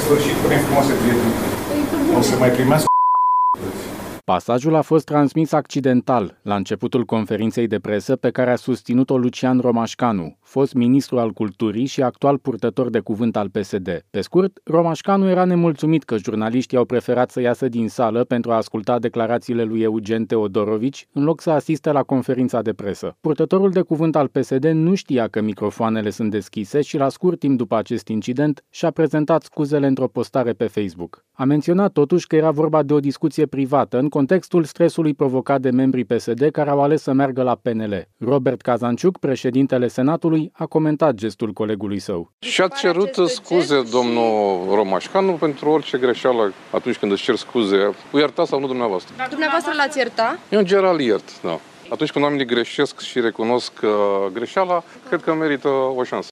sfârșit, punem frumoase prieteni. O să mai primească. Pasajul a fost transmis accidental la începutul conferinței de presă pe care a susținut-o Lucian Romașcanu, fost ministru al culturii și actual purtător de cuvânt al PSD. Pe scurt, Romașcanu era nemulțumit că jurnaliștii au preferat să iasă din sală pentru a asculta declarațiile lui Eugen Teodorovici în loc să asiste la conferința de presă. Purtătorul de cuvânt al PSD nu știa că microfoanele sunt deschise și la scurt timp după acest incident și-a prezentat scuzele într-o postare pe Facebook. A menționat totuși că era vorba de o discuție privată în contextul stresului provocat de membrii PSD care au ales să meargă la PNL. Robert Cazanciuc, președintele Senatului, a comentat gestul colegului său. Și-a cerut scuze domnul Romașcanu pentru orice greșeală atunci când își cer scuze. O ierta sau nu dumneavoastră? Dumneavoastră l-ați ierta? Eu în general iert, da. Atunci când oamenii greșesc și recunosc greșeala, cred că merită o șansă.